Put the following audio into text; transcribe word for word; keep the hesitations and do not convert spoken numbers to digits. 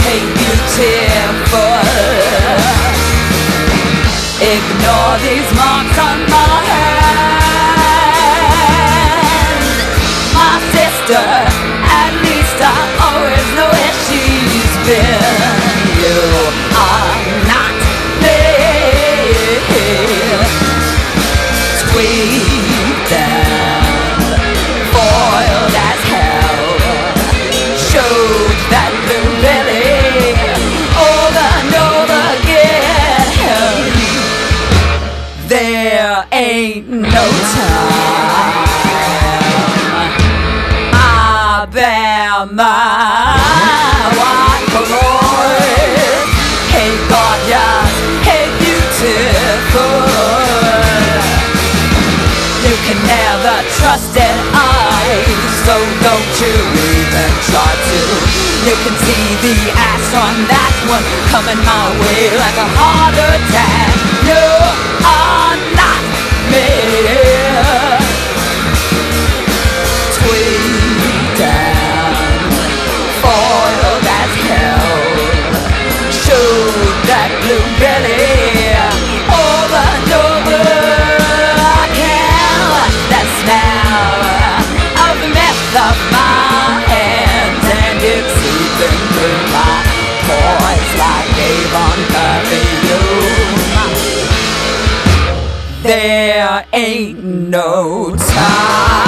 Hey, beautiful, ignore these marks on my hand. My sister, at least I always know where she's been. You are not me, sweet and foiled as hell. Showed that blue belly over and over again. There ain't no time. I bear my white parole. Hey gorgeous, hey beautiful, you can never trust an eye, so don't you even try to. You can see the ass on that one coming my way like a heart attack. You are not me, sweet and foiled as hell. Shoot that blue belly over and over. I can wash that smell of the mess of my hands, and it's seeping through my pores like Avon perfume. There ain't no time.